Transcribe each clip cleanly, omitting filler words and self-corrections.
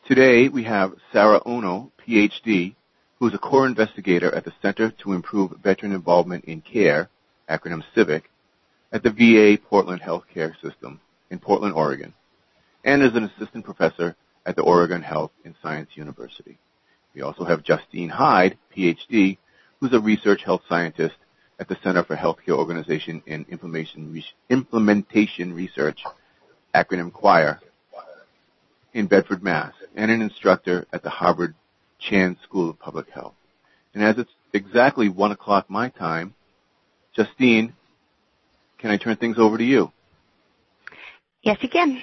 Today we have Sarah Ono, PhD, who is a core investigator at the Center to Improve Veteran Involvement in Care, acronym CIVIC, at the VA Portland Healthcare System in Portland, Oregon, and is an assistant professor at the Oregon Health and Science University. We also have Justine Hyde, PhD, who's a research health scientist at the Center for Healthcare Organization and Implementation Research, acronym CHOIR, in Bedford, Mass., and an instructor at the Harvard Chan School of Public Health. And as it's exactly 1 o'clock my time, Justine, can I turn things over to you? Yes, you can.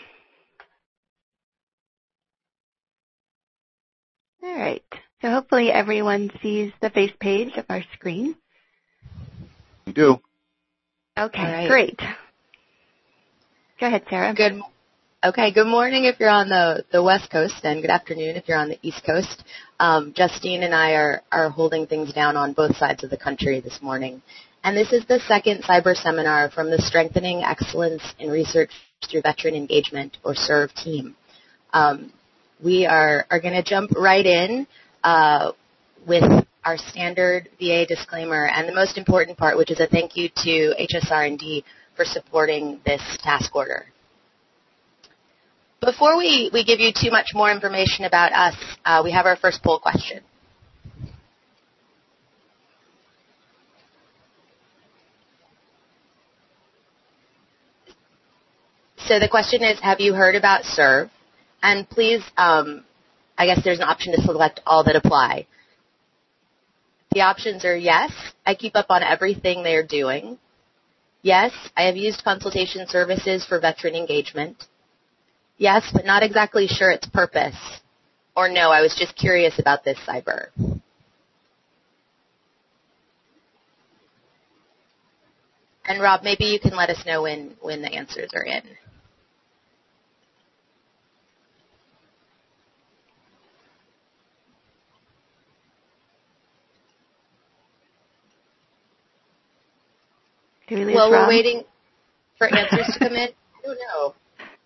All right. So hopefully everyone sees the face page of our screen. We do. Okay, right. Great. Go ahead, Sarah. Good morning if you're on the West Coast, and good afternoon if you're on the East Coast. Justine and I are holding things down on both sides of the country this morning. And this is the second cyber seminar from the Strengthening Excellence in Research Through Veteran Engagement, or SERVE team. We are going to jump right in with our standard VA disclaimer and the most important part, which is a thank you to HSR&D for supporting this task order. Before we give you too much more information about us, we have our first poll question. So the question is, have you heard about SERVE? And please, I guess there's an option to select all that apply. The options are yes, I keep up on everything they are doing. Yes, I have used consultation services for veteran engagement. Yes, but not exactly sure its purpose. Or no, I was just curious about this cyber. And Rob, maybe you can let us know when the answers are in. Well, we're waiting for answers to come in. I don't know.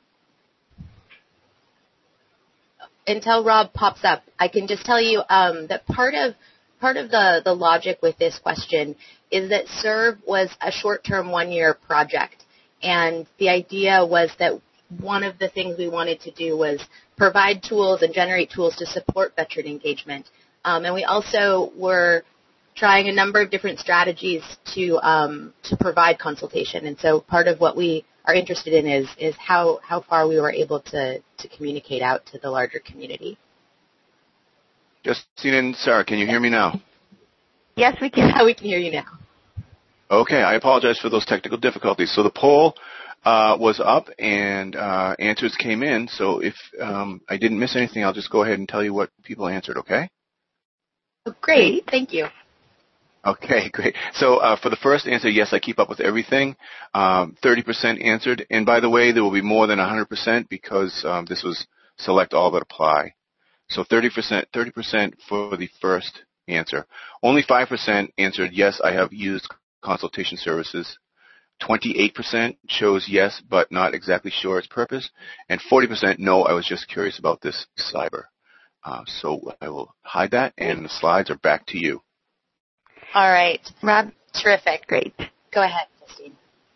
Until Rob pops up, I can just tell you that part of the logic with this question is that SERVE was a short-term 1-year project, and the idea was that one of the things we wanted to do was provide tools and generate tools to support veteran engagement, and we also were trying a number of different strategies to provide consultation. And so part of what we are interested in is how far we were able to communicate out to the larger community. Justine and Sarah, can you hear me now? Yes, we can. Yeah, we can hear you now. Okay, I apologize for those technical difficulties. So the poll was up and answers came in. So if I didn't miss anything, I'll just go ahead and tell you what people answered, okay? Oh, great. Thank you. Okay, great. So for the first answer, yes, I keep up with everything. 30% answered. And by the way, there will be more than 100% because this was select all that apply. So 30% for the first answer. Only 5% answered yes, I have used consultation services. 28% chose yes, but not exactly sure its purpose. And 40% no, I was just curious about this cyber. So I will hide that, and the slides are back to you. All right. Rob? Terrific. Great. Go ahead, Justine.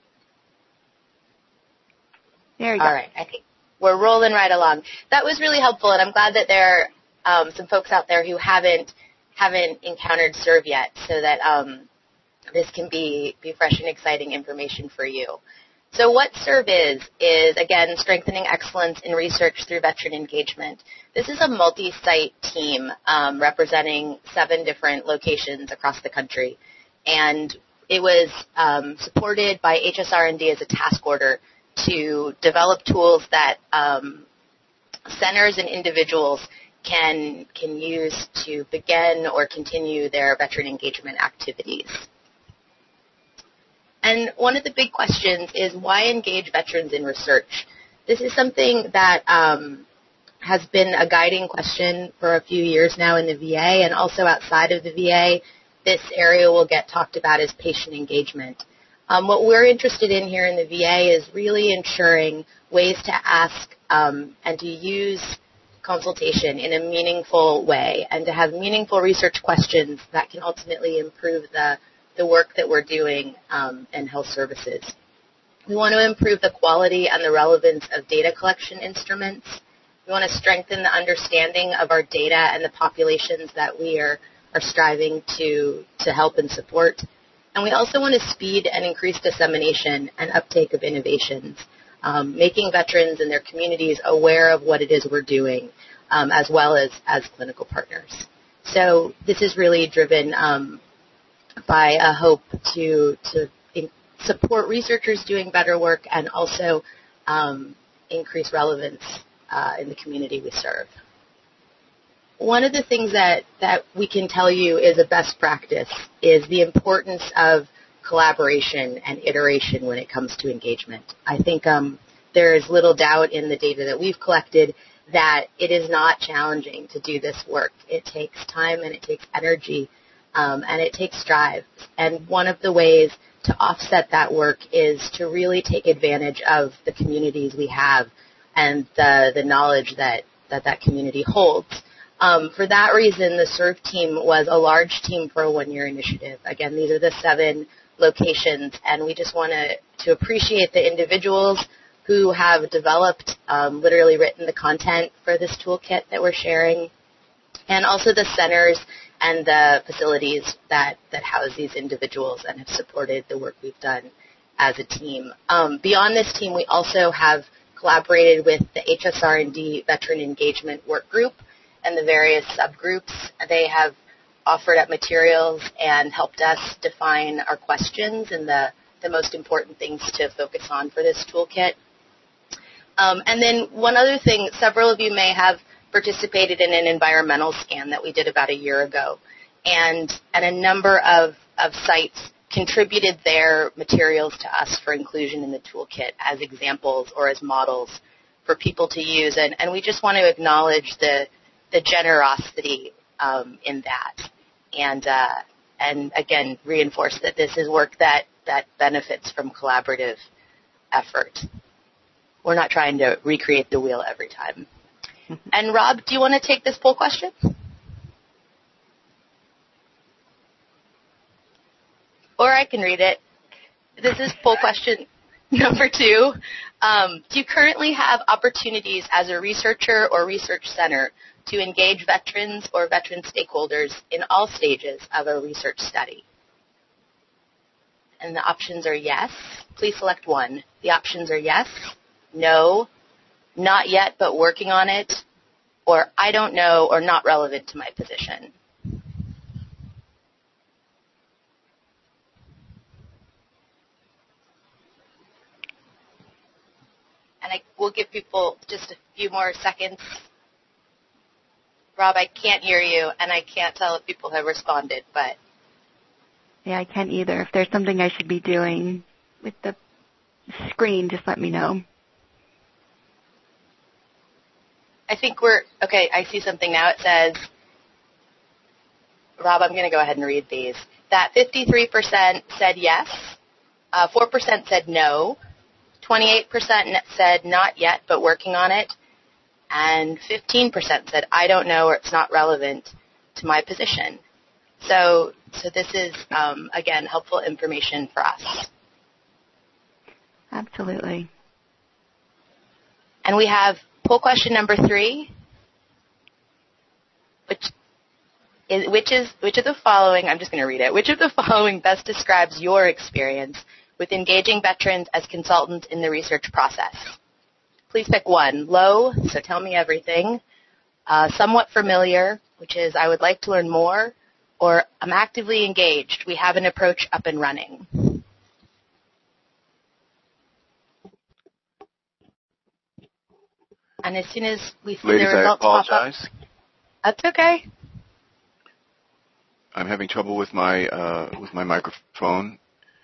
There you go. All right. I think we're rolling right along. That was really helpful, and I'm glad that there are some folks out there who haven't encountered SERVE yet, so that this can be fresh and exciting information for you. So what SERVE is, again, Strengthening Excellence in Research Through Veteran Engagement. This is a multi-site team representing 7 different locations across the country. And it was supported by HSR&D as a task order to develop tools that centers and individuals can use to begin or continue their veteran engagement activities. And one of the big questions is why engage veterans in research? This is something that has been a guiding question for a few years now in the VA, and also outside of the VA. This area will get talked about as patient engagement. What we're interested in here in the VA is really ensuring ways to ask and to use consultation in a meaningful way and to have meaningful research questions that can ultimately improve the work that we're doing in health services. We want to improve the quality and the relevance of data collection instruments. We want to strengthen the understanding of our data and the populations that we are striving to help and support. And we also want to speed and increase dissemination and uptake of innovations, making veterans and their communities aware of what it is we're doing, as well as clinical partners. So this is really driven by a hope to support researchers doing better work and also increase relevance in the community we serve. One of the things that we can tell you is a best practice is the importance of collaboration and iteration when it comes to engagement. I think there is little doubt in the data that we've collected that it is not challenging to do this work. It takes time and it takes energy and it takes drive. And one of the ways to offset that work is to really take advantage of the communities we have and the knowledge that community holds. For that reason, the SERVE team was a large team for a one-year initiative. Again, these are the 7 locations, and we just want to appreciate the individuals who have developed, literally written the content for this toolkit that we're sharing, and also the centers and the facilities that house these individuals and have supported the work we've done as a team. Beyond this team, we also have collaborated with the HSR&D Veteran Engagement Work Group and the various subgroups. They have offered up materials and helped us define our questions and the most important things to focus on for this toolkit. And then one other thing, several of you may have participated in an environmental scan that we did about a year ago. And a number of sites contributed their materials to us for inclusion in the toolkit as examples or as models for people to use. And we just want to acknowledge the generosity in that, and again reinforce that this is work that benefits from collaborative effort. We're not trying to recreate the wheel every time. And Rob, do you want to take this poll question? Or I can read it. This is poll question number 2. Do you currently have opportunities as a researcher or research center to engage veterans or veteran stakeholders in all stages of a research study? And the options are yes. Please select one. The options are yes, no, not yet but working on it, or I don't know or not relevant to my position. And I will give people just a few more seconds. Rob, I can't hear you, and I can't tell if people have responded, but... Yeah, I can't either. If there's something I should be doing with the screen, just let me know. I think okay, I see something now. It says, Rob, I'm going to go ahead and read these. That 53% said yes, 4% said no, 28% said not yet, but working on it, and 15% said I don't know or it's not relevant to my position. So this is, again, helpful information for us. Absolutely. And we have poll question number 3, which of the following, I'm just going to read it, which of the following best describes your experience with engaging veterans as consultants in the research process? Please pick one. Low, so tell me everything. Somewhat familiar, which is I would like to learn more, or I'm actively engaged. We have an approach up and running. And as soon as we see Ladies, the results pop up, I apologize. That's okay. I'm having trouble with my microphone.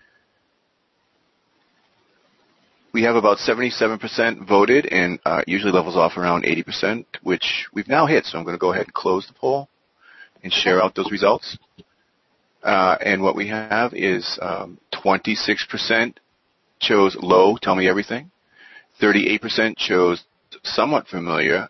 We have about 77% voted, and usually levels off around 80%, which we've now hit. So I'm going to go ahead and close the poll and share out those results. And what we have is 26% chose low, tell me everything. 38% chose somewhat familiar.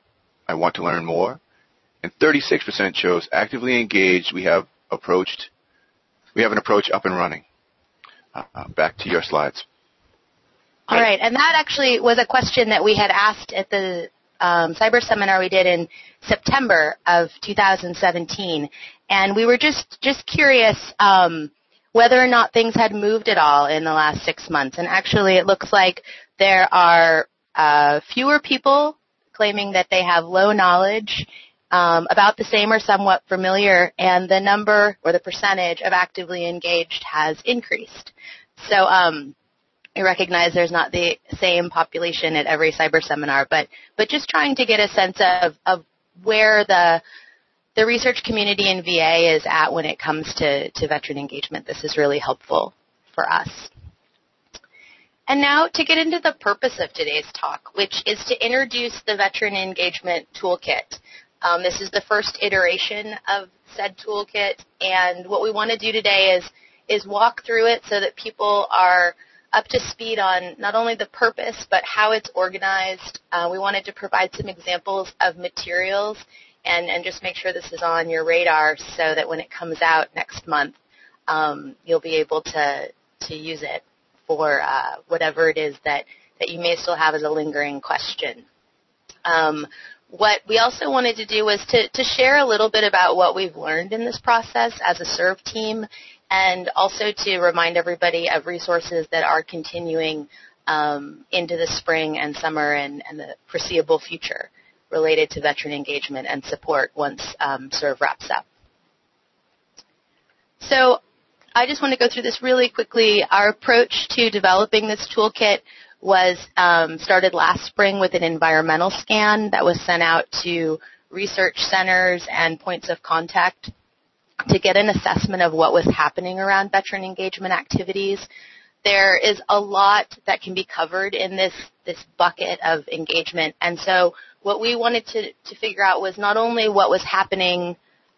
I want to learn more. And 36% chose actively engaged. We have an approach up and running. Back to your slides. All right, and that actually was a question that we had asked at the cyber seminar we did in September of 2017, and we were just curious whether or not things had moved at all in the last 6 months. And actually, it looks like there are fewer people claiming that they have low knowledge, about the same or somewhat familiar, and the number or the percentage of actively engaged has increased. So I recognize there's not the same population at every cyber seminar, but just trying to get a sense of where the research community in VA is at when it comes to veteran engagement. This is really helpful for us. And now to get into the purpose of today's talk, which is to introduce the Veteran Engagement Toolkit. This is the first iteration of said toolkit, and what we want to do today is walk through it so that people are up to speed on not only the purpose, but how it's organized. We wanted to provide some examples of materials and just make sure this is on your radar so that when it comes out next month, you'll be able to use it for whatever it is that you may still have as a lingering question. What we also wanted to do was to share a little bit about what we've learned in this process as a SERV team, and also to remind everybody of resources that are continuing into the spring and summer and the foreseeable future related to veteran engagement and support once SERV wraps up. So I just want to go through this really quickly. Our approach to developing this toolkit was started last spring with an environmental scan that was sent out to research centers and points of contact to get an assessment of what was happening around veteran engagement activities. There is a lot that can be covered in this bucket of engagement, and so what we wanted to figure out was not only what was happening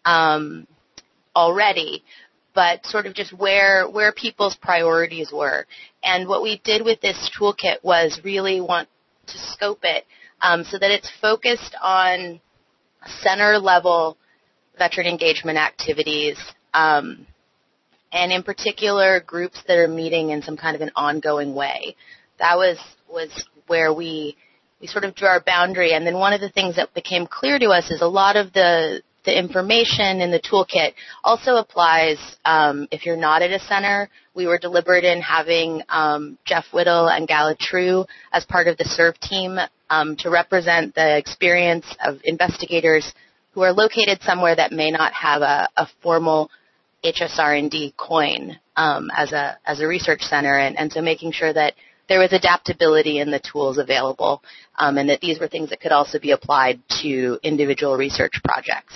already, but sort of just where people's priorities were. And what we did with this toolkit was really want to scope it so that it's focused on center-level veteran engagement activities, and in particular groups that are meeting in some kind of an ongoing way. That was where we sort of drew our boundary. And then one of the things that became clear to us is a lot of the information in the toolkit also applies if you're not at a center. We were deliberate in having Jeff Whittle and Gala True as part of the SERV team to represent the experience of investigators who are located somewhere that may not have a formal HSR&D coin as a research center, and so making sure that there was adaptability in the tools available, and that these were things that could also be applied to individual research projects.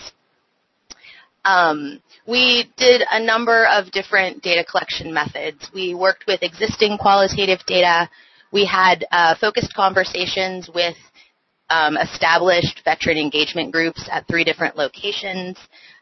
We did a number of different data collection methods. We worked with existing qualitative data. We had focused conversations with established veteran engagement groups at 3 different locations.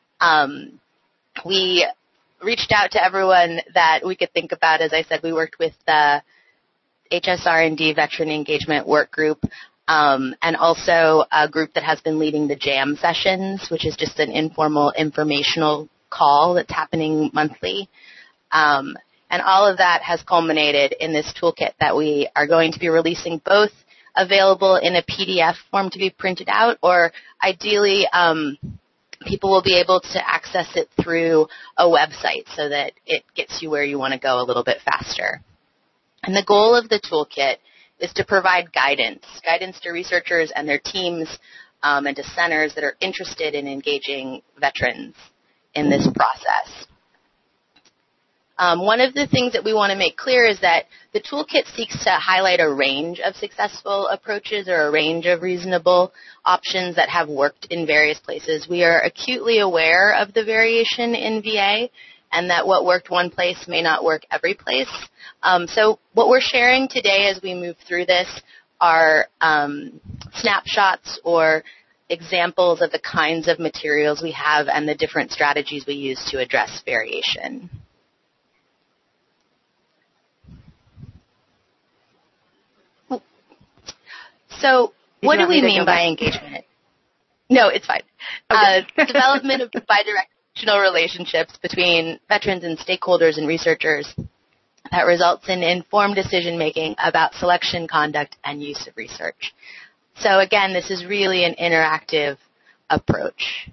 We reached out to everyone that we could think about. As I said, we worked with the HSR&D Veteran Engagement Work Group, and also a group that has been leading the JAM sessions, which is just an informal informational call that's happening monthly. And all of that has culminated in this toolkit that we are going to be releasing, both available in a PDF form to be printed out, or ideally people will be able to access it through a website so that it gets you where you want to go a little bit faster. And the goal of the toolkit is to provide guidance to researchers and their teams and to centers that are interested in engaging veterans in this process. One of the things that we want to make clear is that the toolkit seeks to highlight a range of successful approaches or a range of reasonable options that have worked in various places. We are acutely aware of the variation in VA and that what worked one place may not work every place. So what we're sharing today as we move through this are snapshots or examples of the kinds of materials we have and the different strategies we use to address variation. So what do we mean by engagement? No, it's fine. Okay. Development of bidirectional relationships between veterans and stakeholders and researchers that results in informed decision-making about selection, conduct, and use of research. So again, this is really an interactive approach.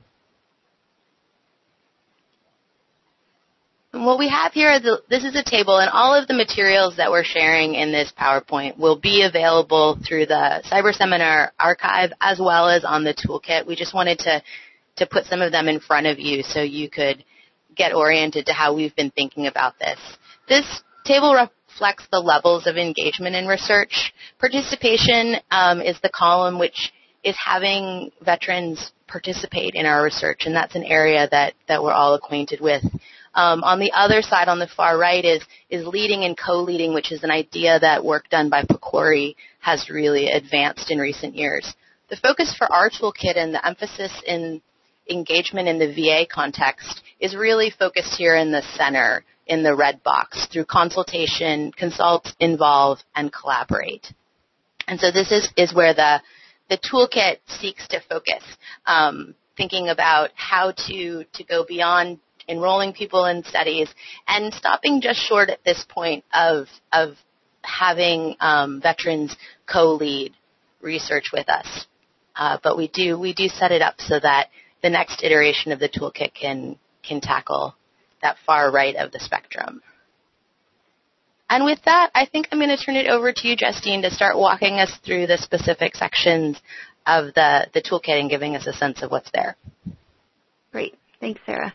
And what we have here, this is a table, and all of the materials that we're sharing in this PowerPoint will be available through the Cyber Seminar archive as well as on the toolkit. We just wanted to put some of them in front of you so you could get oriented to how we've been thinking about this. This table reflects the levels of engagement in research. Participation is the column which is having veterans participate in our research, and that's an area that we're all acquainted with. On the other side, on the far right, is leading and co-leading, which is an idea that work done by PCORI has really advanced in recent years. The focus for our toolkit and the emphasis in engagement in the VA context is really focused here in the center, in the red box, through consultation, consult, involve, and collaborate. And so this is where the toolkit seeks to focus, thinking about how to go beyond enrolling people in studies and stopping just short at this point of having veterans co-lead research with us. But we do set it up so that the next iteration of the toolkit can tackle that far right of the spectrum. And with that, I think I'm going to turn it over to you, Justine, to start walking us through the specific sections of the toolkit and giving us a sense of what's there. Great. Thanks, Sarah.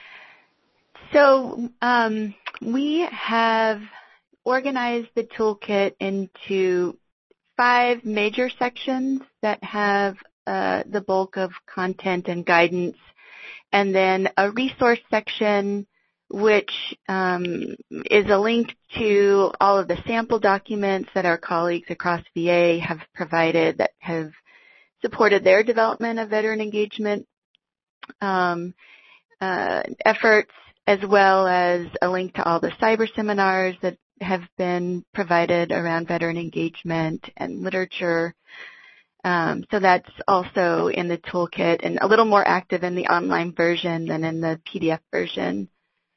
So we have organized the toolkit into 5 major sections that have the bulk of content and guidance, and then a resource section which is a link to all of the sample documents that our colleagues across VA have provided that have supported their development of veteran engagement efforts, as well as a link to all the cyber seminars that have been provided around veteran engagement and literature. So that's also in the toolkit and a little more active in the online version than in the PDF version.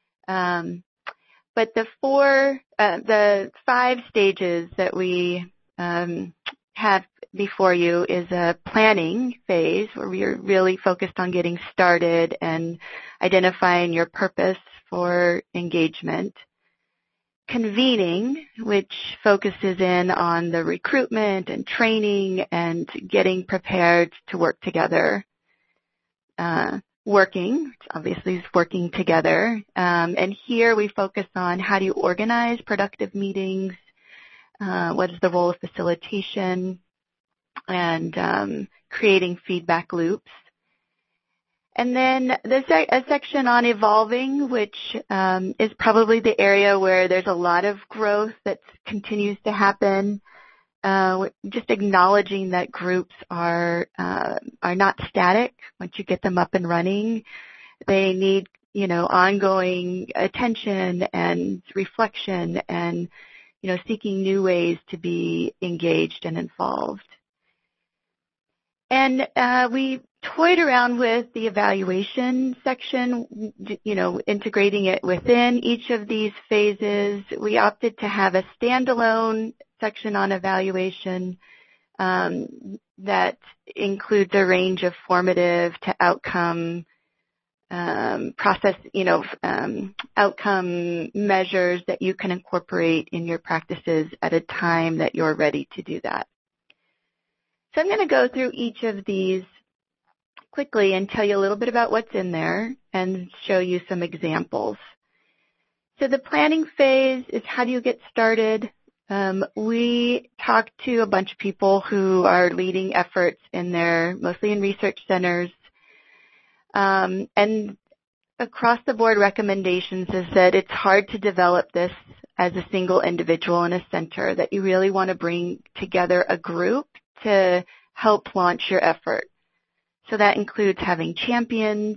But the 5 stages that we have before you is a planning phase where we are really focused on getting started and identifying your purpose for engagement. Convening, which focuses in on the recruitment and training and getting prepared to work together. Working, which obviously is working together. And here we focus on how do you organize productive meetings, what is the role of facilitation, and creating feedback loops. And then a section on evolving, which is probably the area where there's a lot of growth that continues to happen. Just acknowledging that groups are not static. Once you get them up and running, they need ongoing attention and reflection, and seeking new ways to be engaged and involved. And we toyed around with the evaluation section, integrating it within each of these phases. We opted to have a standalone section on evaluation that includes a range of formative to outcome process, outcome measures that you can incorporate in your practices at a time that you're ready to do that. So I'm going to go through each of these quickly and tell you a little bit about what's in there and show you some examples. So the planning phase is how do you get started? We talked to a bunch of people who are leading efforts mostly in research centers. And across the board recommendations is that it's hard to develop this as a single individual in a center, that you really want to bring together a group to help launch your effort. So that includes having champions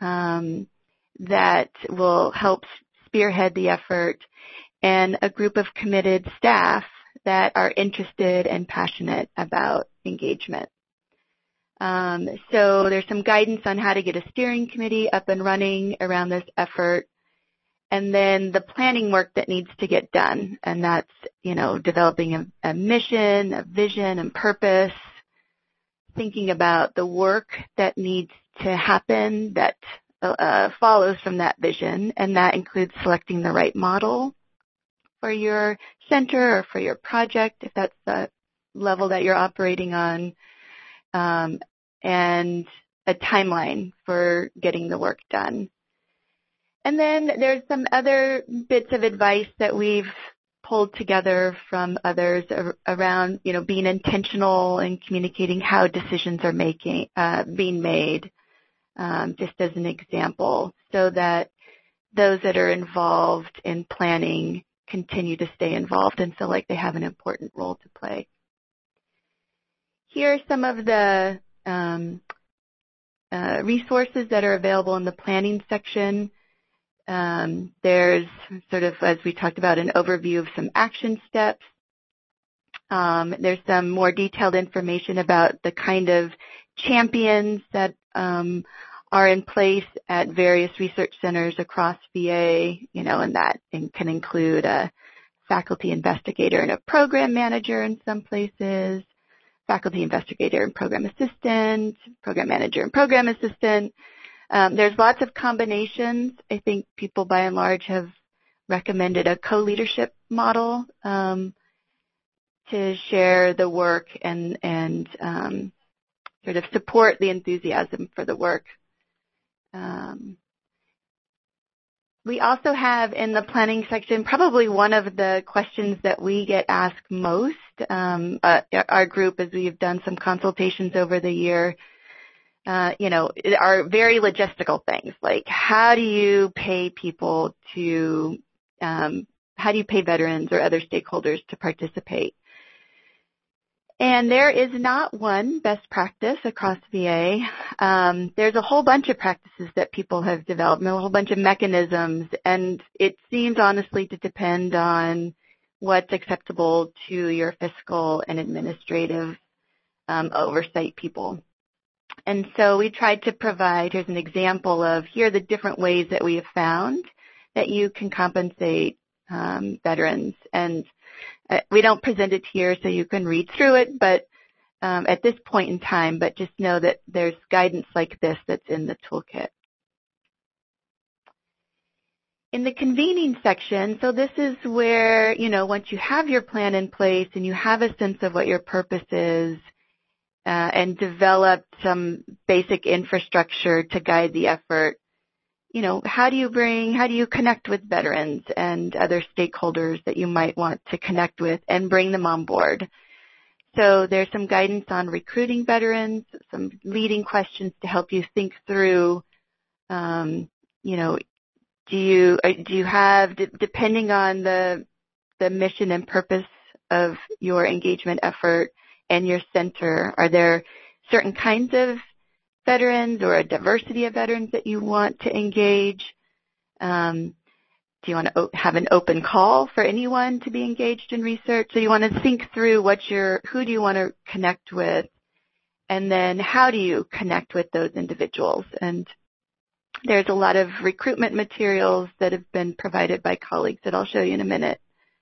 that will help spearhead the effort, and a group of committed staff that are interested and passionate about engagement. So there's some guidance on how to get a steering committee up and running around this effort. And then the planning work that needs to get done. And that's, developing a mission, a vision, and purpose, thinking about the work that needs to happen that follows from that vision. And that includes selecting the right model for your center or for your project, if that's the level that you're operating on, and a timeline for getting the work done. And then there's some other bits of advice that we've pulled together from others around, being intentional and communicating how decisions are being made, just as an example, so that those that are involved in planning continue to stay involved and feel like they have an important role to play. Here are some of the resources that are available in the planning section. There's sort of, as we talked about, an overview of some action steps. There's some more detailed information about the kind of champions that are in place at various research centers across VA, and that can include a faculty investigator and a program manager in some places, faculty investigator and program assistant, program manager and program assistant. There's lots of combinations. I think people by and large have recommended a co-leadership model to share the work and sort of support the enthusiasm for the work. We also have in the planning section probably one of the questions that we get asked most. Our group, as we've done some consultations over the year, are very logistical things, like how do you pay people how do you pay veterans or other stakeholders to participate? And there is not one best practice across VA. There's a whole bunch of practices that people have developed, and a whole bunch of mechanisms, and it seems honestly to depend on what's acceptable to your fiscal and administrative oversight people. And so we tried to provide, here's an example of, here are the different ways that we have found that you can compensate veterans. And we don't present it here so you can read through it, but at this point in time, but just know that there's guidance like this that's in the toolkit. In the convening section, so this is where, once you have your plan in place and you have a sense of what your purpose is, and develop some basic infrastructure to guide the effort, how do you connect with veterans and other stakeholders that you might want to connect with and bring them on board? So there's some guidance on recruiting veterans, some leading questions to help you think through, do you have, depending on the mission and purpose of your engagement effort and your center, are there certain kinds of veterans or a diversity of veterans that you want to engage? Do you want to have an open call for anyone to be engaged in research? So you want to think through who do you want to connect with, and then how do you connect with those individuals? And there's a lot of recruitment materials that have been provided by colleagues that I'll show you in a minute.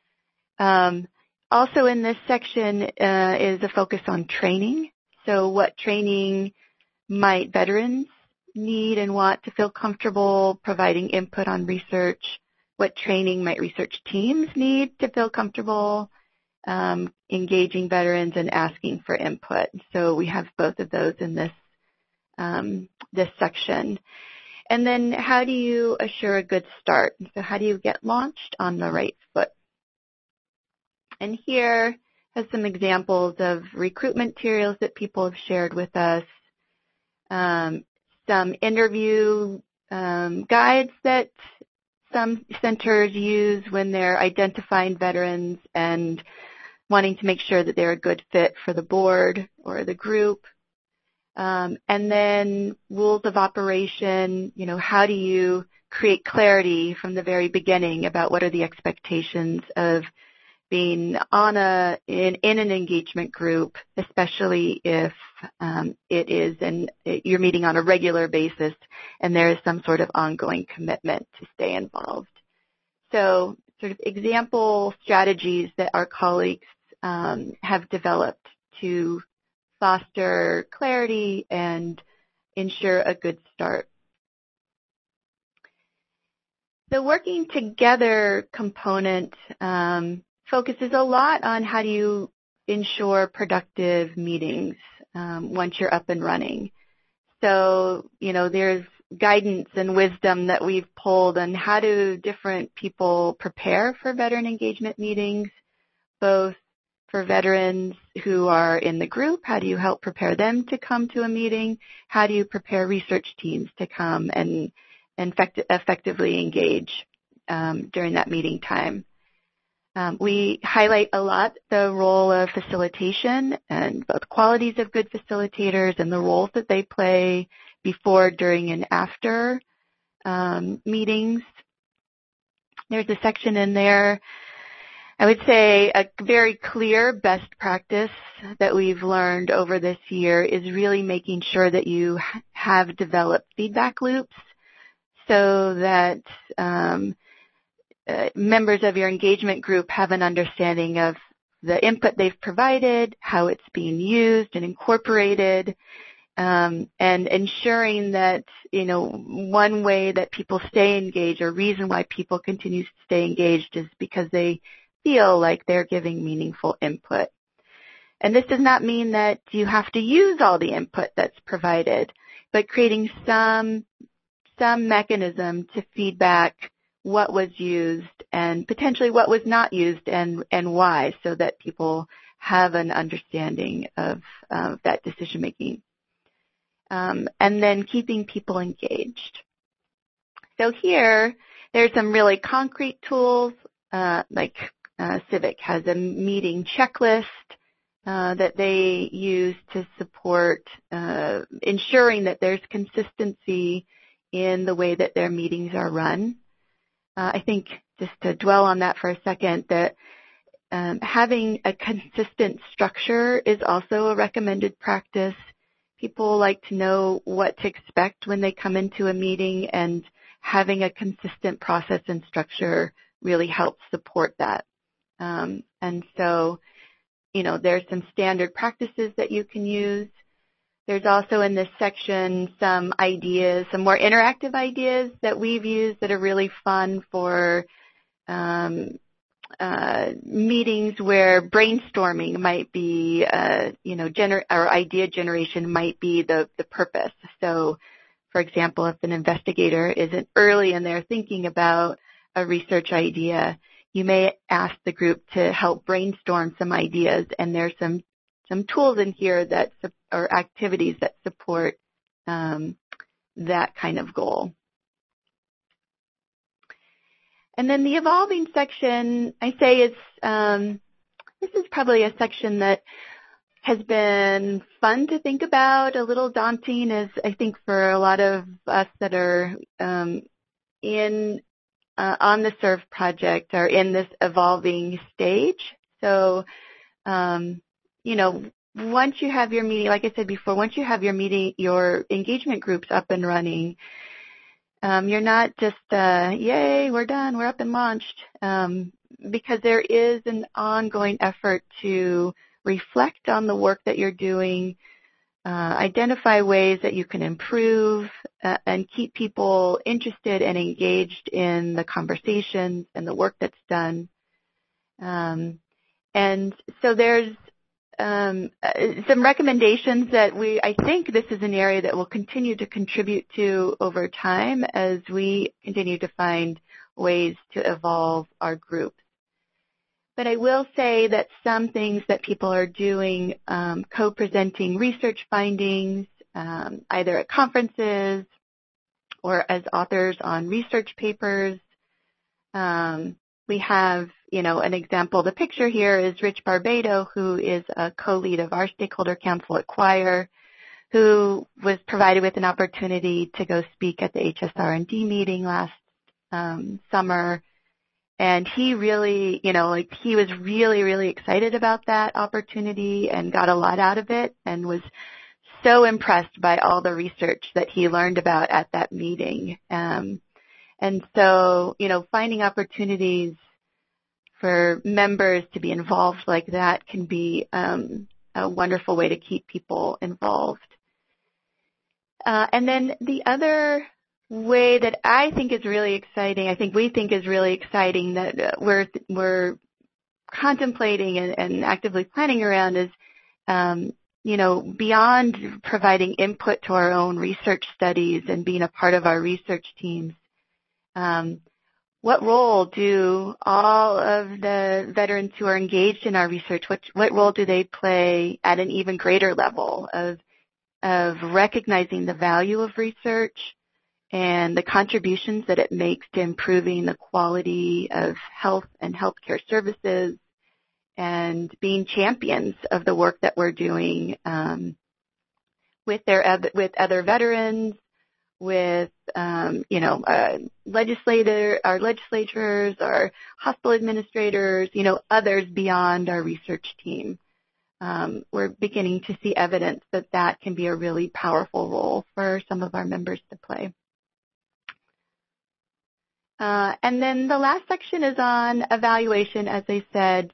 Also in this section is a focus on training. So what training might veterans need and want to feel comfortable providing input on research? What training might research teams need to feel comfortable engaging veterans and asking for input? So we have both of those in this section. And then how do you assure a good start? So how do you get launched on the right foot? And here has some examples of recruitment materials that people have shared with us, some interview guides that some centers use when they're identifying veterans and wanting to make sure that they're a good fit for the board or the group. And then rules of operation, how do you create clarity from the very beginning about what are the expectations of being in an engagement group, especially if you're meeting on a regular basis and there is some sort of ongoing commitment to stay involved. So sort of example strategies that our colleagues have developed to foster clarity and ensure a good start. The working together component focuses a lot on how do you ensure productive meetings once you're up and running. So, there's guidance and wisdom that we've pulled on how do different people prepare for veteran engagement meetings, both for veterans who are in the group, how do you help prepare them to come to a meeting? How do you prepare research teams to come and effectively engage during that meeting time? We highlight a lot the role of facilitation and both qualities of good facilitators and the roles that they play before, during, and after meetings. There's a section in there, I would say a very clear best practice that we've learned over this year is really making sure that you have developed feedback loops so that members of your engagement group have an understanding of the input they've provided, how it's being used and incorporated, and ensuring that, one way that people stay engaged or reason why people continue to stay engaged is because they feel like they're giving meaningful input. And this does not mean that you have to use all the input that's provided, but creating some mechanism to feedback what was used and potentially what was not used and why, so that people have an understanding of that decision making. And then keeping people engaged. So here, there's some really concrete tools, like Civic has a meeting checklist that they use to support ensuring that there's consistency in the way that their meetings are run. I think just to dwell on that for a second, that having a consistent structure is also a recommended practice. People like to know what to expect when they come into a meeting, and having a consistent process and structure really helps support that. And so, there's some standard practices that you can use. There's also in this section some ideas, some more interactive ideas that we've used that are really fun for meetings where brainstorming might be, or idea generation might be the purpose. So, for example, if an investigator isn't early in their thinking about a research idea, you may ask the group to help brainstorm some ideas, and there's some tools in here or activities that support that kind of goal. And then the evolving section, I say this is probably a section that has been fun to think about, a little daunting, as I think for a lot of us that are on the SERVE project are in this evolving stage. So, once you have your meeting, like I said before, once you have your engagement groups up and running, you're not just, yay, we're done, we're up and launched, because there is an ongoing effort to reflect on the work that you're doing, identify ways that you can improve, and keep people interested and engaged in the conversations and the work that's done. And so there's some recommendations that I think this is an area that we'll continue to contribute to over time as we continue to find ways to evolve our groups. But I will say that some things that people are doing, co-presenting research findings, either at conferences or as authors on research papers. We have, an example. The picture here is Rich Barbado, who is a co-lead of our stakeholder council at Choir, who was provided with an opportunity to go speak at the HSR&D meeting last summer. And he really, he was really, really excited about that opportunity and got a lot out of it and was so impressed by all the research that he learned about at that meeting. And so, finding opportunities for members to be involved like that can be a wonderful way to keep people involved. And then the other way that I think is really exciting, I think we think is really exciting that we're contemplating and actively planning around is, beyond providing input to our own research studies and being a part of our research teams, what role do all of the veterans who are engaged in our research, what role do they play at an even greater level of recognizing the value of research and the contributions that it makes to improving the quality of health and healthcare services and being champions of the work that we're doing with other veterans, with our legislators, our hospital administrators, others beyond our research team. We're beginning to see evidence that can be a really powerful role for some of our members to play. And then the last section is on evaluation. As I said,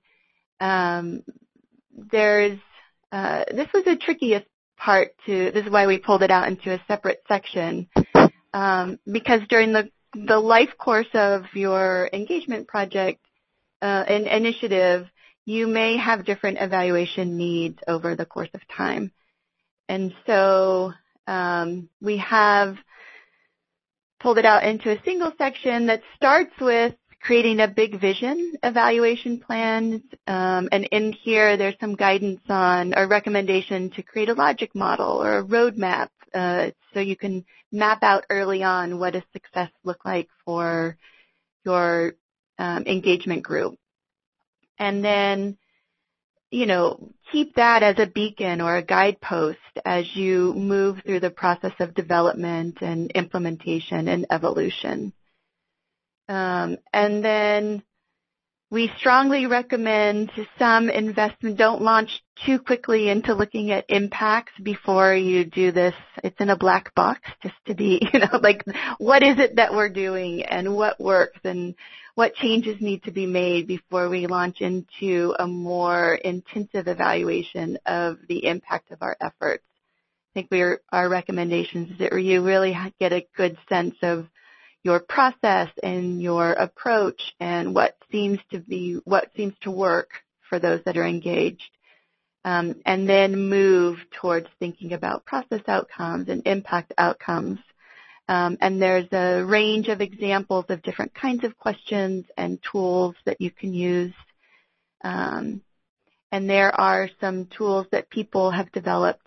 this was the trickiest part this is why we pulled it out into a separate section, because during the life course of your engagement project and initiative, you may have different evaluation needs over the course of time. And so we have pulled it out into a single section that starts with creating a big vision evaluation plan. And in here, there's some guidance on a recommendation to create a logic model or a roadmap so you can map out early on what does success look like for your engagement group. And then, keep that as a beacon or a guidepost as you move through the process of development and implementation and evolution. And then we strongly recommend some investment. Don't launch too quickly into looking at impacts before you do this. It's in a black box just to be, what is it that we're doing and what works and what changes need to be made before we launch into a more intensive evaluation of the impact of our efforts. I think our recommendations is that you really get a good sense of your process and your approach and what seems to work for those that are engaged, and then move towards thinking about process outcomes and impact outcomes. And there's a range of examples of different kinds of questions and tools that you can use. And there are some tools that people have developed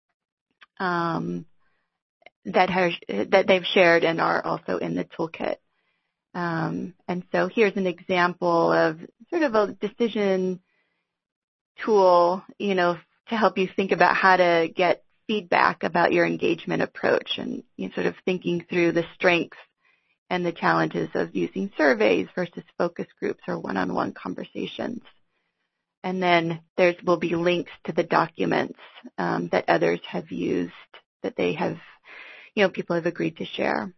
that they've shared and are also in the toolkit. And so here's an example of sort of a decision tool, to help you think about how to get feedback about your engagement approach and sort of thinking through the strengths and the challenges of using surveys versus focus groups or one-on-one conversations. And then there will be links to the documents that others have used that they have, people have agreed to share.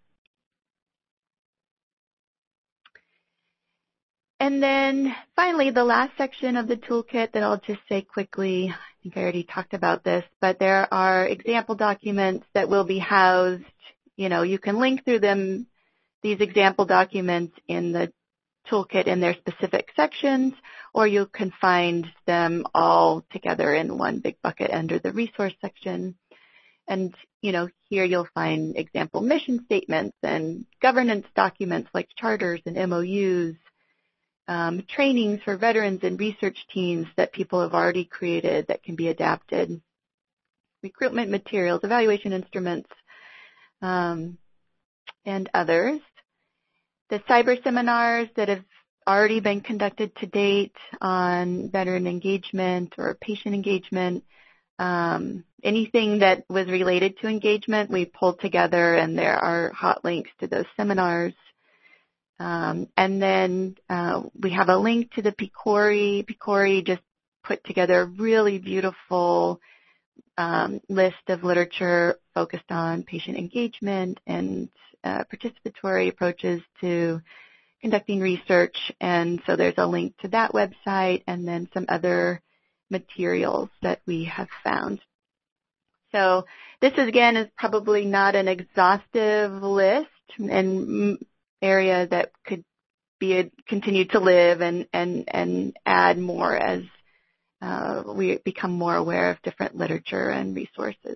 And then finally, the last section of the toolkit that I'll just say quickly, I think I already talked about this, but there are example documents that will be housed. You can link through them, these example documents in the toolkit in their specific sections, or you can find them all together in one big bucket under the resource section. And, here you'll find example mission statements and governance documents like charters and MOUs, trainings for veterans and research teams that people have already created that can be adapted, recruitment materials, evaluation instruments, and others. The cyber seminars that have already been conducted to date on veteran engagement or patient engagement, anything that was related to engagement, we pulled together, and there are hot links to those seminars. And then we have a link to the PCORI. PCORI just put together a really beautiful list of literature focused on patient engagement and participatory approaches to conducting research. And so there's a link to that website and then some other materials that we have found. So this, again, is probably not an exhaustive list and area that could be continue to live and add more as we become more aware of different literature and resources.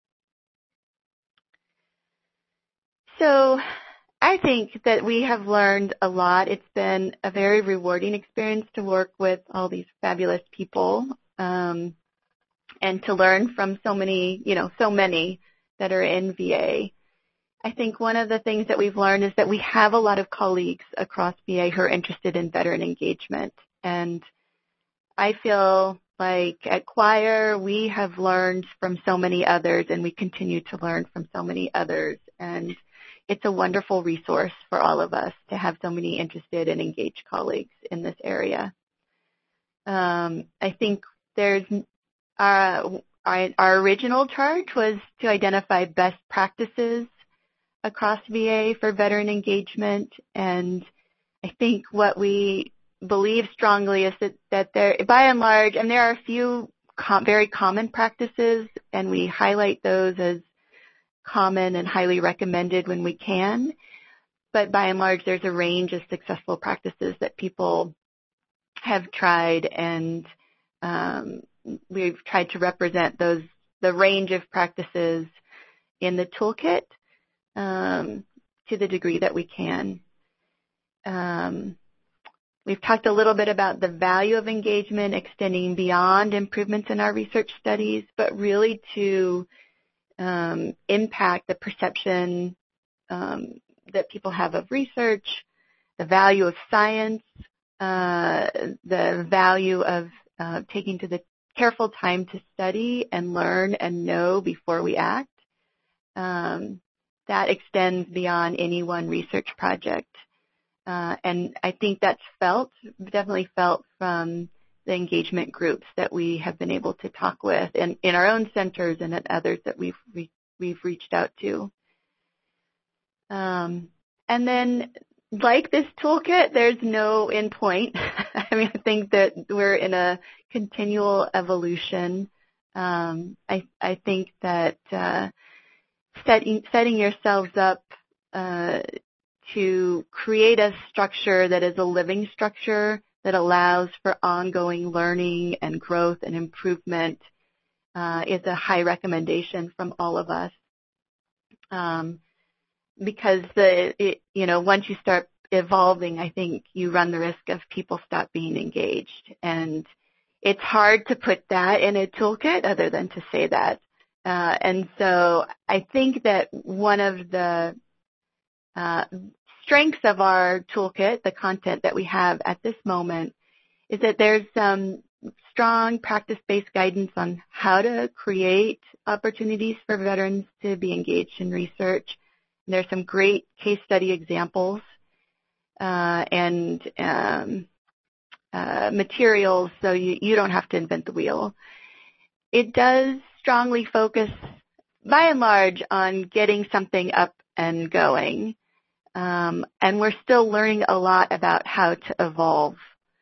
So I think that we have learned a lot. It's been a very rewarding experience to work with all these fabulous people and to learn from so many that are in VA. I think one of the things that we've learned is that we have a lot of colleagues across VA who are interested in veteran engagement. And I feel like at Choir, we have learned from so many others, and we continue to learn from so many others. And it's a wonderful resource for all of us to have so many interested and engaged colleagues in this area. I think there's our original charge was to identify best practices across VA for veteran engagement, and I think what we believe strongly is that there, by and large, and there are a few very common practices, and we highlight those as common and highly recommended when we can, but by and large, there's a range of successful practices that people have tried, and we've tried to represent the range of practices in the toolkit to the degree that we can. We've talked a little bit about the value of engagement extending beyond improvements in our research studies, but really to impact the perception that people have of research, the value of science, the value of taking to the careful time to study and learn and know before we act. That extends beyond any one research project. And I think that's definitely felt from the engagement groups that we have been able to talk with in our own centers and at others that we've reached out to. And then, like this toolkit, there's no end point. I mean, I think that we're in a continual evolution. I think that setting yourselves up to create a structure that is a living structure that allows for ongoing learning and growth and improvement is a high recommendation from all of us. Because once you start evolving, I think you run the risk of people stop being engaged. And it's hard to put that in a toolkit other than to say that. And so I think that one of the strengths of our toolkit, the content that we have at this moment, is that there's some strong practice-based guidance on how to create opportunities for veterans to be engaged in research. And there's some great case study examples and materials, so you don't have to invent the wheel. It does strongly focus, by and large, on getting something up and going. And we're still learning a lot about how to evolve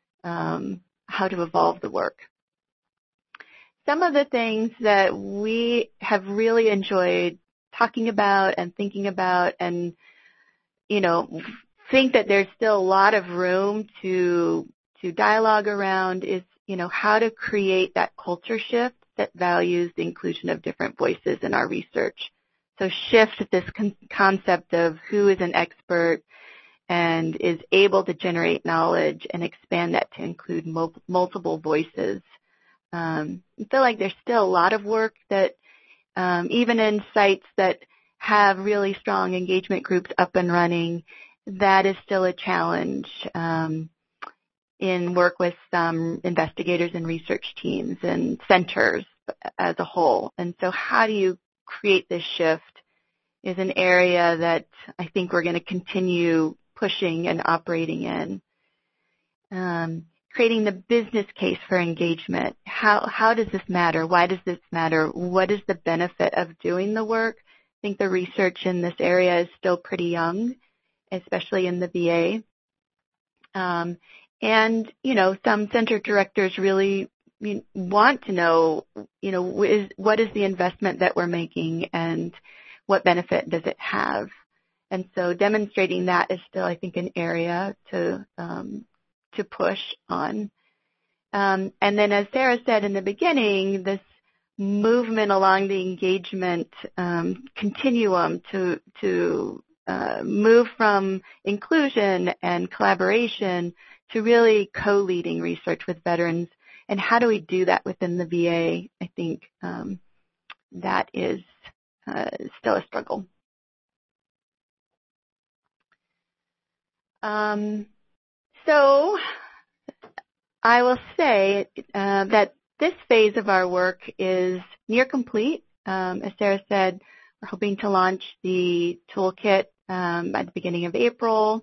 the work. Some of the things that we have really enjoyed talking about and thinking about and, think that there's still a lot of room to dialogue around is, how to create that culture shift that values the inclusion of different voices in our research. So shift this concept of who is an expert and is able to generate knowledge and expand that to include multiple voices. I feel like there's still a lot of work that even in sites that have really strong engagement groups up and running, that is still a challenge in work with some investigators and research teams and centers as a whole. And so how do you create this shift is an area that I think we're going to continue pushing and operating in. Creating the business case for engagement. How does this matter? Why does this matter? What is the benefit of doing the work? I think the research in this area is still pretty young, especially in the VA. And, some center directors really want to know, what is the investment that we're making and what benefit does it have? And so demonstrating that is still, I think, an area to push on. And then as Sarah said in the beginning, this movement along the engagement continuum to move from inclusion and collaboration to really co-leading research with veterans. And how do we do that within the VA? I think that is still a struggle. So I will say that this phase of our work is near complete. As Sarah said, we're hoping to launch the toolkit at the beginning of April.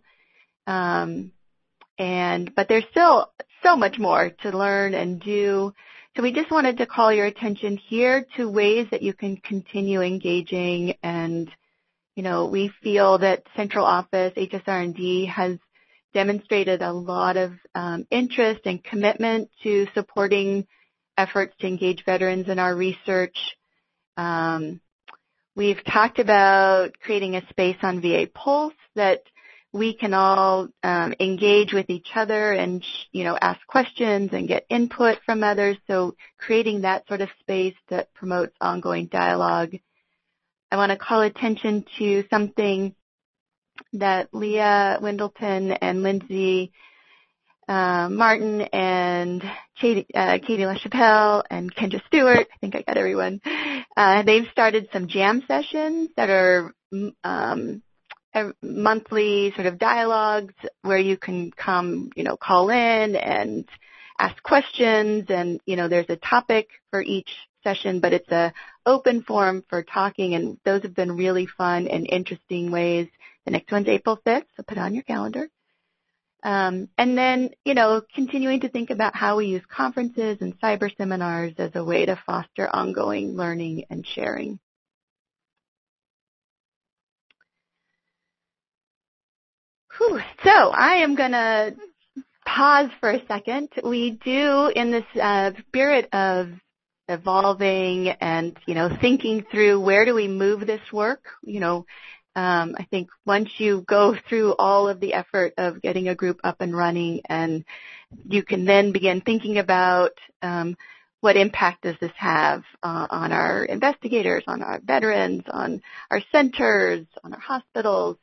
But there's still so much more to learn and do. So we just wanted to call your attention here to ways that you can continue engaging. And, we feel that Central Office, HSR&D, has demonstrated a lot of interest and commitment to supporting efforts to engage veterans in our research. We've talked about creating a space on VA Pulse that we can all engage with each other and, ask questions and get input from others. So creating that sort of space that promotes ongoing dialogue. I want to call attention to something that Leah Wendleton and Lindsay Martin and Katie LaChapelle and Kendra Stewart, I think I got everyone, they've started some jam sessions that are monthly sort of dialogues where you can come, call in and ask questions, and, there's a topic for each session, but it's a open forum for talking, and those have been really fun and interesting ways. The next one's April 5th, so put it on your calendar. And then, continuing to think about how we use conferences and cyber seminars as a way to foster ongoing learning and sharing. Whew. So I am going to pause for a second. We do, in this spirit of evolving and, thinking through where do we move this work, I think once you go through all of the effort of getting a group up and running, and you can then begin thinking about what impact does this have on our investigators, on our veterans, on our centers, on our hospitals.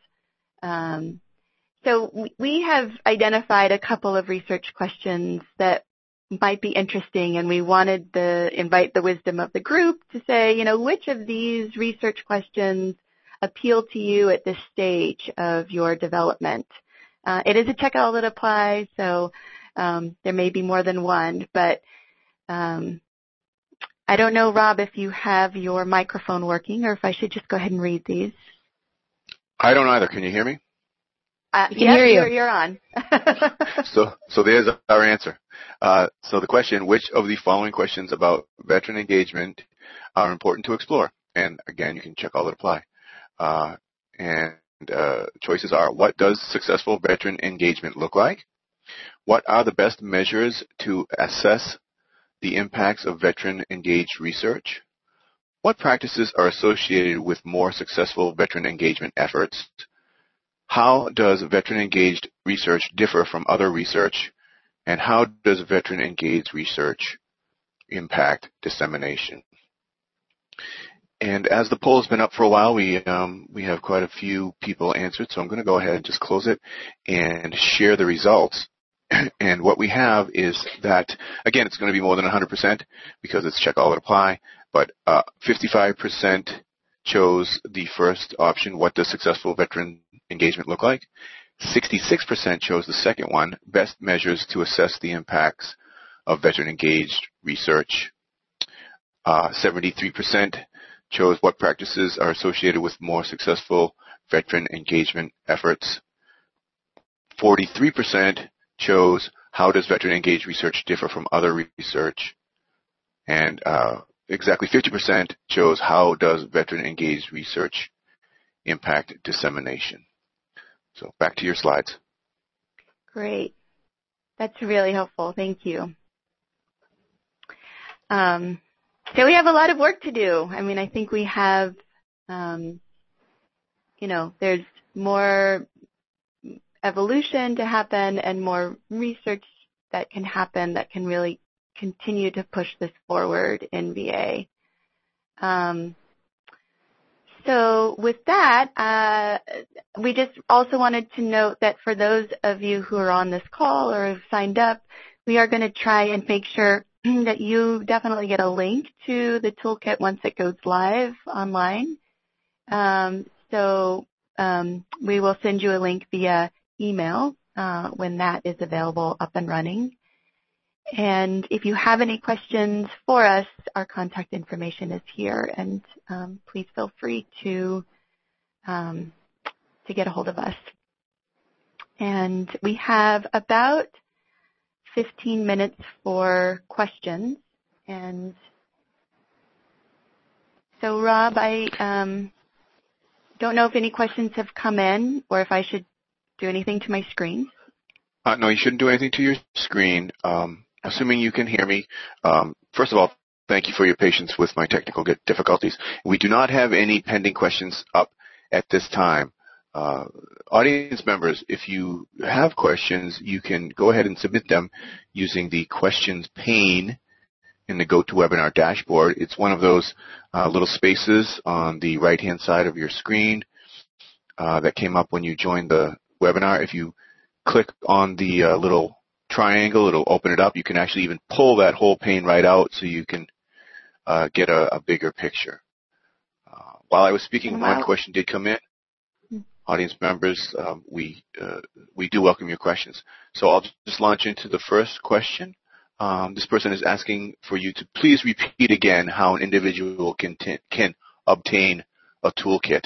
So we have identified a couple of research questions that might be interesting, and we wanted to invite the wisdom of the group to say, which of these research questions appeal to you at this stage of your development. It is a check all that applies, so there may be more than one, but I don't know, Rob, if you have your microphone working or if I should just go ahead and read these. I don't either. Can you hear me? Can hear you. You're on. So there's our answer. So the question, which of the following questions about veteran engagement are important to explore? And again, you can check all that apply. Choices are, what does successful veteran engagement look like? What are the best measures to assess the impacts of veteran-engaged research? What practices are associated with more successful veteran engagement efforts? How does veteran-engaged research differ from other research? And how does veteran-engaged research impact dissemination? And as the poll has been up for a while, we have quite a few people answered, so I'm going to go ahead and just close it and share the results. And what we have is that, again, it's going to be more than 100% because it's check all that apply, but 55% chose the first option, what does successful veteran engagement look like? 66% chose the second one, best measures to assess the impacts of veteran-engaged research. 73% chose what practices are associated with more successful veteran engagement efforts. 43% chose how does veteran-engaged research differ from other research, and exactly 50% chose how does veteran-engaged research impact dissemination. So back to your slides. Great. That's really helpful. Thank you. So we have a lot of work to do. I mean, I think we have, there's more evolution to happen and more research that can happen that can really continue to push this forward in VA. So with that, we just also wanted to note that for those of you who are on this call or have signed up, we are going to try and make sure that you definitely get a link to the toolkit once it goes live online. So we will send you a link via email when that is available up and running. And if you have any questions for us, our contact information is here, and please feel free to get a hold of us. And we have about 15 minutes for questions. And so, Rob, I don't know if any questions have come in or if I should do anything to my screen. No, you shouldn't do anything to your screen. Assuming you can hear me, first of all, thank you for your patience with my technical difficulties. We do not have any pending questions up at this time. Audience members, if you have questions, you can go ahead and submit them using the questions pane in the GoToWebinar dashboard. It's one of those little spaces on the right-hand side of your screen that came up when you joined the webinar. If you click on the little triangle, it'll open it up. You can actually even pull that whole pane right out so you can get a bigger picture. While I was speaking, one question did come in. Audience members, we do welcome your questions. So I'll just launch into the first question. This person is asking for you to please repeat again how an individual can obtain a toolkit.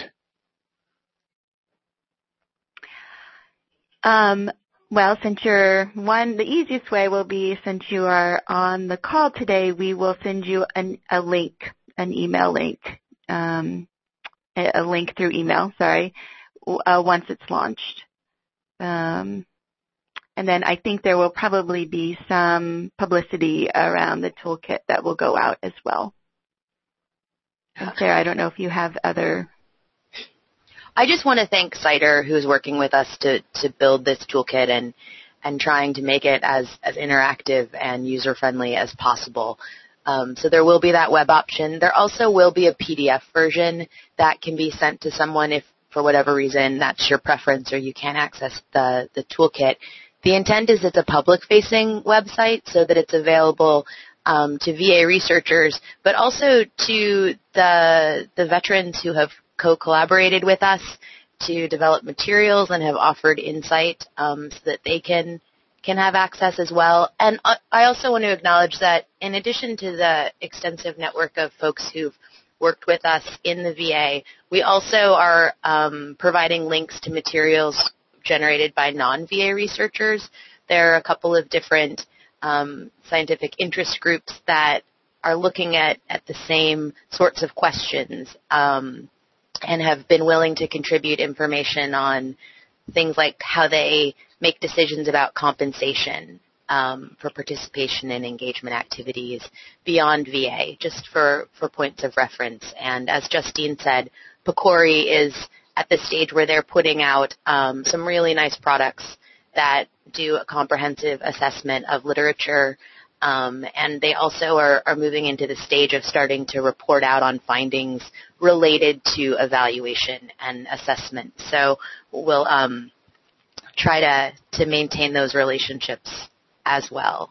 Well, the easiest way will be, since you are on the call today, we will send you a link, an email link, a link through email, once it's launched. And then I think there will probably be some publicity around the toolkit that will go out as well. And Sarah, I don't know if you have other... I just want to thank CIDR, who's working with us to build this toolkit and trying to make it as interactive and user-friendly as possible. So there will be that web option. There also will be a PDF version that can be sent to someone if, for whatever reason, that's your preference or you can't access the toolkit. The intent is it's a public-facing website so that it's available to VA researchers, but also to the veterans who have co-collaborated with us to develop materials and have offered insight so that they can have access as well. And I also want to acknowledge that in addition to the extensive network of folks who've worked with us in the VA, we also are providing links to materials generated by non-VA researchers. There are a couple of different scientific interest groups that are looking at the same sorts of questions and have been willing to contribute information on things like how they make decisions about compensation for participation in engagement activities beyond VA, just for points of reference. And as Justine said, PCORI is at the stage where they're putting out some really nice products that do a comprehensive assessment of literature, and they also are moving into the stage of starting to report out on findings related to evaluation and assessment. So we'll try to maintain those relationships as well.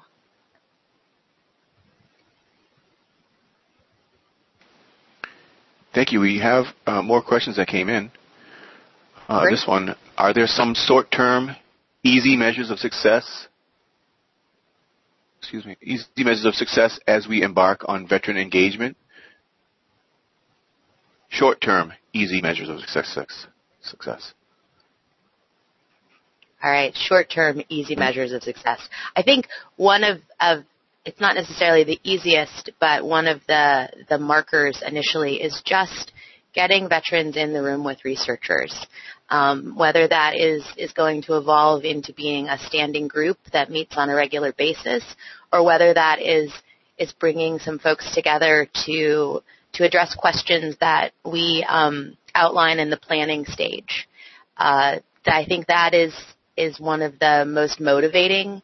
Thank you. We have more questions that came in. This one, are there some short-term, easy measures of success? Easy measures of success as we embark on veteran engagement? Short-term, easy measures of success. All right, short-term, easy measures of success. I think one of it's not necessarily the easiest, but one of the markers initially is just getting veterans in the room with researchers. Whether that is going to evolve into being a standing group that meets on a regular basis, or whether that is bringing some folks together to address questions that we outline in the planning stage. I think that is one of the most motivating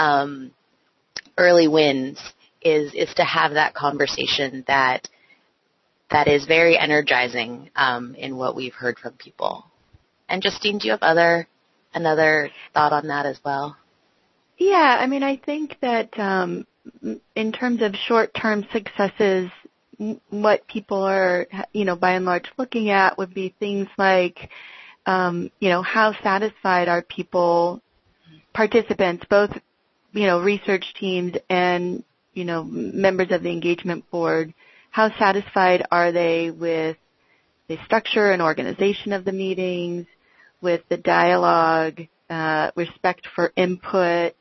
early wins is to have that conversation that is very energizing in what we've heard from people. And Justine, do you have another thought on that as well? Yeah, I mean, I think that in terms of short-term successes, what people are, by and large looking at would be things like, how satisfied are people, participants, both, research teams and, members of the engagement board, how satisfied are they with the structure and organization of the meetings, with the dialogue, respect for input,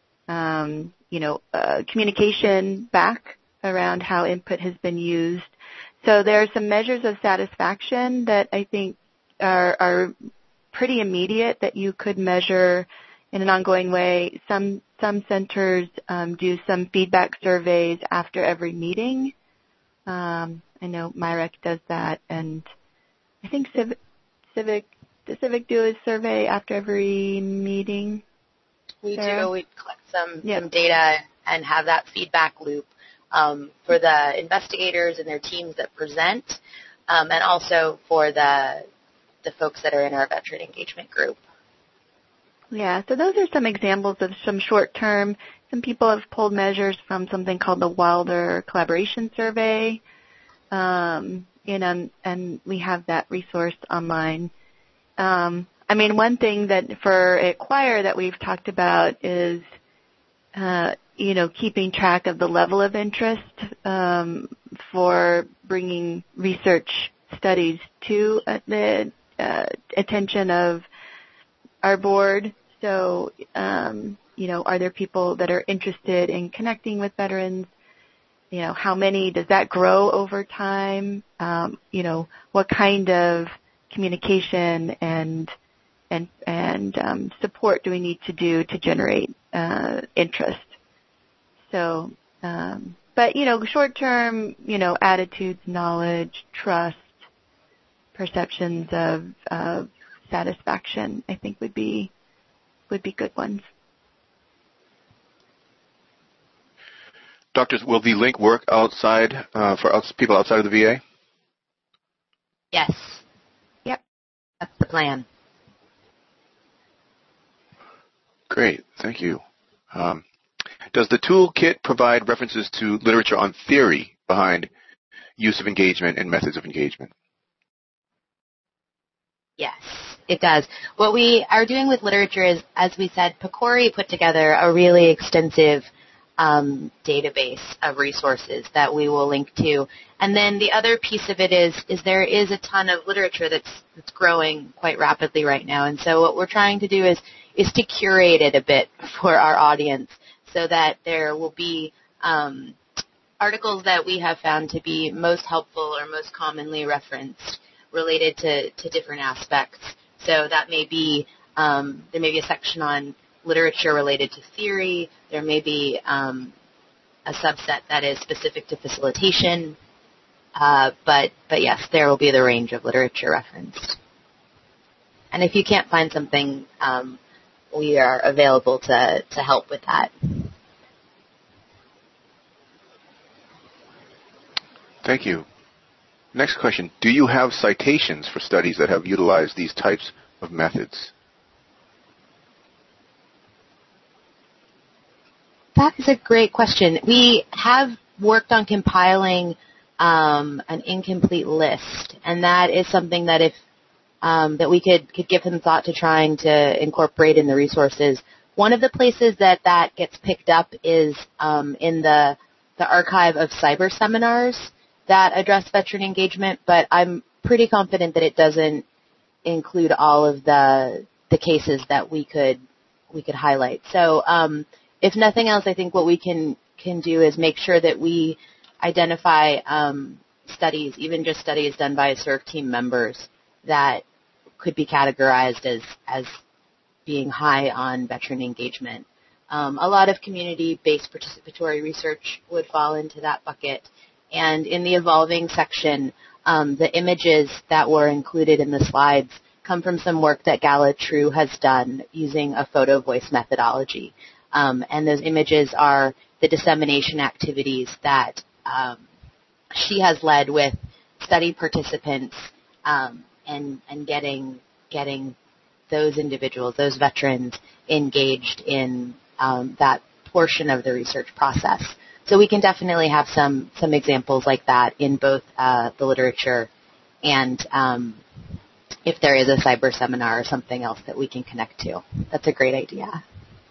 communication back around how input has been used. So there are some measures of satisfaction that I think are pretty immediate that you could measure in an ongoing way. Some centers do some feedback surveys after every meeting. I know MyRec does that, and I think Civic do a survey after every meeting? We do. We collect some data and have that feedback loop for the investigators and their teams that present, and also for the folks that are in our veteran engagement group. Yeah, so those are some examples of some short-term. Some people have pulled measures from something called the Wilder Collaboration Survey, and we have that resource online. One thing that for Acquire that we've talked about is, keeping track of the level of interest for bringing research studies to the attention of our board. So, are there people that are interested in connecting with veterans? How many? Does that grow over time? What kind of communication and support do we need to do to generate interest? So, but short-term, attitudes, knowledge, trust, perceptions of satisfaction, I think would be good ones. Doctors, will the link work outside for people outside of the VA? Yes. Yep. That's the plan. Great. Thank you. Does the toolkit provide references to literature on theory behind use of engagement and methods of engagement? Yes, it does. What we are doing with literature is, as we said, PCORI put together a really extensive database of resources that we will link to. And then the other piece of it is there is a ton of literature that's growing quite rapidly right now. And so what we're trying to do is to curate it a bit for our audience so that there will be articles that we have found to be most helpful or most commonly referenced related to different aspects. So that may be there may be a section on literature related to theory. There may be a subset that is specific to facilitation. But yes, there will be the range of literature referenced. And if you can't find something, we are available to help with that. Thank you. Next question. Do you have citations for studies that have utilized these types of methods? That is a great question. We have worked on compiling an incomplete list, and that is something that if that we could give some thought to trying to incorporate in the resources. One of the places that gets picked up is in the archive of cyber seminars that address veteran engagement, but I'm pretty confident that it doesn't include all of the the cases that we could highlight. So if nothing else, I think what we can do is make sure that we identify studies, even just studies done by CERC team members, that could be categorized as being high on veteran engagement. A lot of community-based participatory research would fall into that bucket. And in the evolving section, the images that were included in the slides come from some work that Gala True has done using a photo voice methodology. And those images are the dissemination activities that she has led with study participants and getting those individuals, those veterans, engaged in that portion of the research process. So we can definitely have some examples like that in both the literature and if there is a cyber seminar or something else that we can connect to. That's a great idea.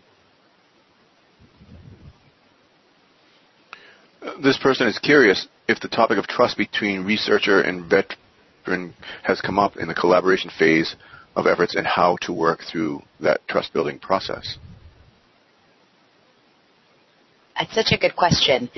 This person is curious if the topic of trust between researcher and veteran has come up in the collaboration phase of efforts and how to work through that trust-building process. That's such a good question.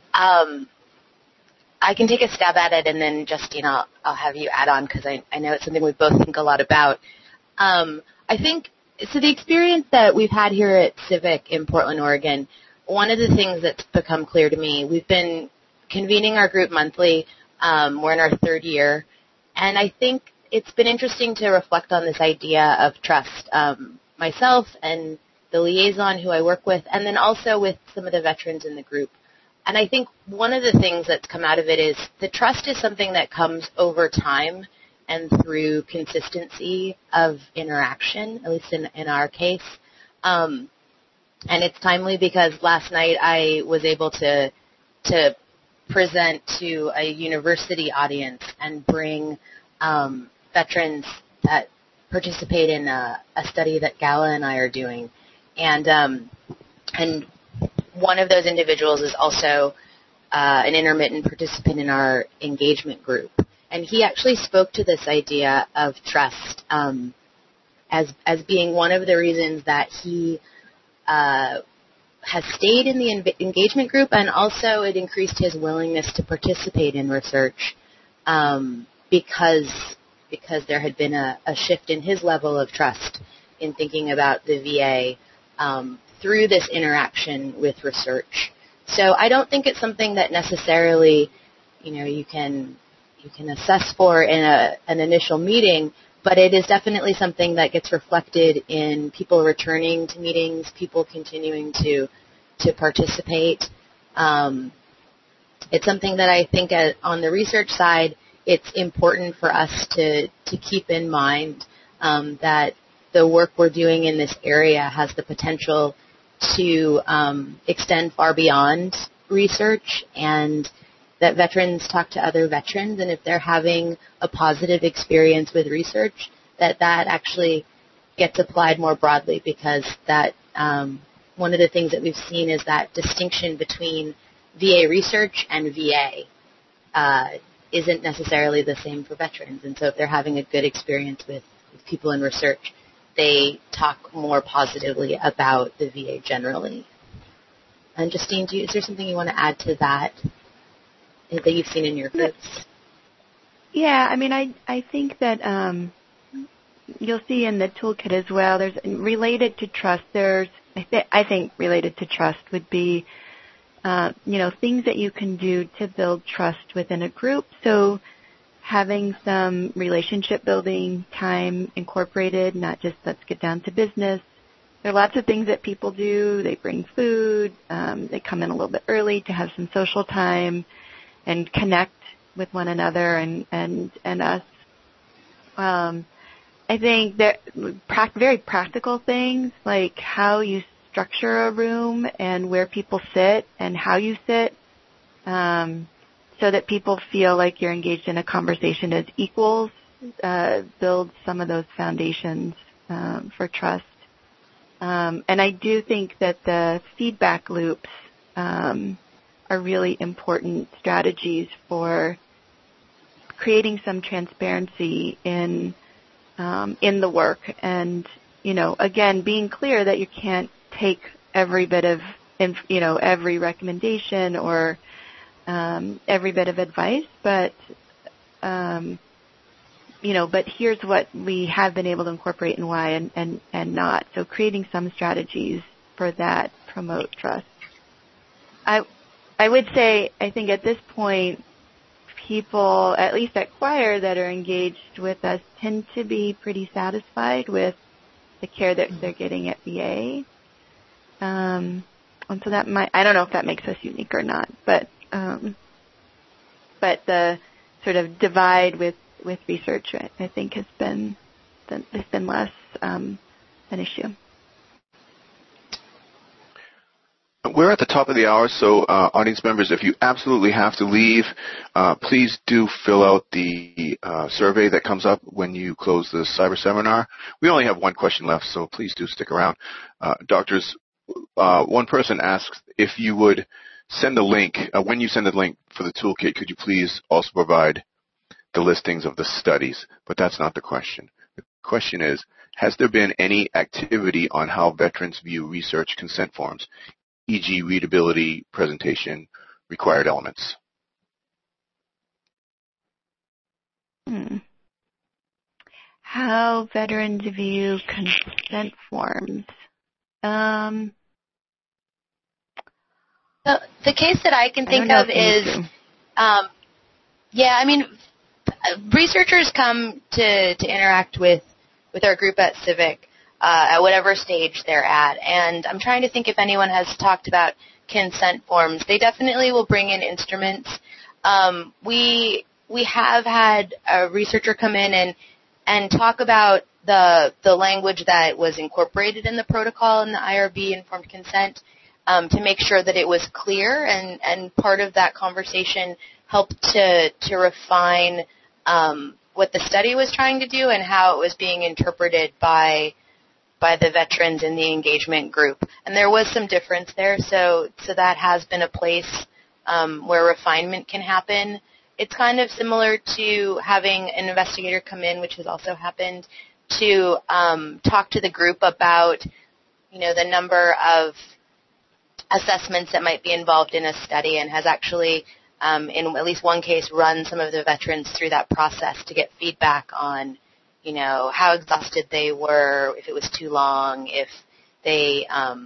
I can take a stab at it, and then, Justine, I'll have you add on because I know it's something we both think a lot about. I think, so the experience that we've had here at Civic in Portland, Oregon, one of the things that's become clear to me, we've been convening our group monthly. We're in our third year, and I think it's been interesting to reflect on this idea of trust. Myself and the liaison who I work with, and then also with some of the veterans in the group. And I think one of the things that's come out of it is the trust is something that comes over time and through consistency of interaction, at least in our case. And it's timely because last night I was able to present to a university audience and bring veterans that participate in a study that Gala and I are doing. And one of those individuals is also an intermittent participant in our engagement group. And he actually spoke to this idea of trust as being one of the reasons that he has stayed in the engagement group, and also it increased his willingness to participate in research because there had been a shift in his level of trust in thinking about the VA through this interaction with research. So I don't think it's something that necessarily, you can assess for in an initial meeting, but it is definitely something that gets reflected in people returning to meetings, people continuing to participate. It's something that I think on the research side, it's important for us to keep in mind that the work we're doing in this area has the potential to extend far beyond research, and that veterans talk to other veterans, and if they're having a positive experience with research, that actually gets applied more broadly, because that one of the things that we've seen is that distinction between VA research and VA isn't necessarily the same for veterans. And so if they're having a good experience with people in research, they talk more positively about the VA generally. And Justine, is there something you want to add to that you've seen in your groups? Yeah, I think that you'll see in the toolkit as well, there's related to trust, I think related to trust would be, things that you can do to build trust within a group. So having some relationship building time incorporated, not just let's get down to business. There are lots of things that people do. They bring food. They come in a little bit early to have some social time and connect with one another and us. I think that very practical things like how you structure a room and where people sit and how you sit, so that people feel like you're engaged in a conversation as equals, build some of those foundations for trust. And I do think that the feedback loops are really important strategies for creating some transparency in the work. And again, being clear that you can't take every bit of, every recommendation or every bit of advice, but but here's what we have been able to incorporate and why and not. So creating some strategies for that promote trust. I would say, I think at this point, people, at least at Choir, that are engaged with us tend to be pretty satisfied with the care that they're getting at VA. And so that I don't know if that makes us unique or not, but the sort of divide with research, I think, has been less an issue. We're at the top of the hour, so audience members, if you absolutely have to leave, please do fill out the survey that comes up when you close the cyber seminar. We only have one question left, so please do stick around. Doctors, one person asks if you would send the link, when you send the link for the toolkit, could you please also provide the listings of the studies? But that's not the question. The question is, has there been any activity on how veterans view research consent forms, e.g. readability, presentation, required elements? How veterans view consent forms. The case that I can think of is, researchers come to interact with our group at Civic at whatever stage they're at, and I'm trying to think if anyone has talked about consent forms. They definitely will bring in instruments. We have had a researcher come in and talk about the language that was incorporated in the protocol in the IRB informed consent, to make sure that it was clear, and part of that conversation helped to refine what the study was trying to do and how it was being interpreted by the veterans in the engagement group. And there was some difference there, so that has been a place where refinement can happen. It's kind of similar to having an investigator come in, which has also happened, to talk to the group about, the number of assessments that might be involved in a study, and has actually, in at least one case, run some of the veterans through that process to get feedback on, how exhausted they were, if it was too long, if they,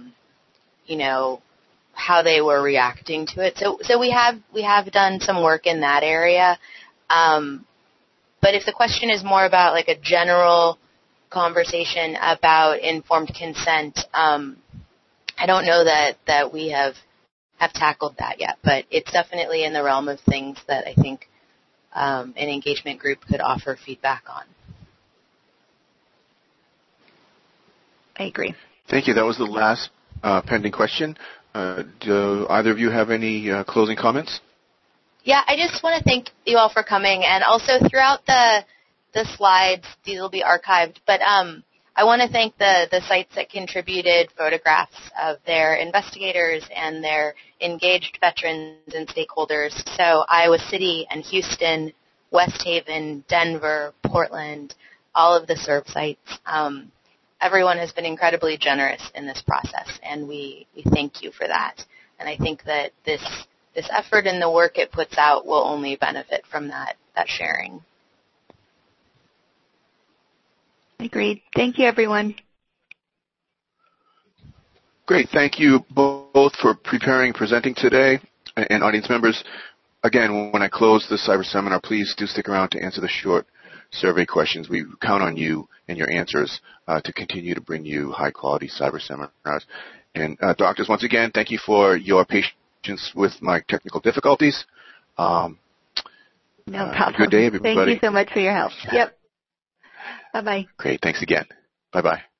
how they were reacting to it. So we have done some work in that area. But if the question is more about like a general conversation about informed consent, I don't know that we have tackled that yet, but it's definitely in the realm of things that I think an engagement group could offer feedback on. I agree. Thank you. That was the last pending question. Do either of you have any closing comments? Yeah, I just want to thank you all for coming, and also throughout the slides, these will be archived, but I want to thank the sites that contributed photographs of their investigators and their engaged veterans and stakeholders. So Iowa City and Houston, West Haven, Denver, Portland, all of the SERV sites. Everyone has been incredibly generous in this process, and we thank you for that. And I think that this effort and the work it puts out will only benefit from that sharing. Agreed. Thank you, everyone. Great. Thank you both for preparing and presenting today. And audience members, again, when I close the cyber seminar, please do stick around to answer the short survey questions. We count on you and your answers to continue to bring you high-quality cyber seminars. And doctors, once again, thank you for your patience with my technical difficulties. No problem. Good day, everybody. Thank you so much for your help. Yep. Bye-bye. Great. Thanks again. Bye-bye.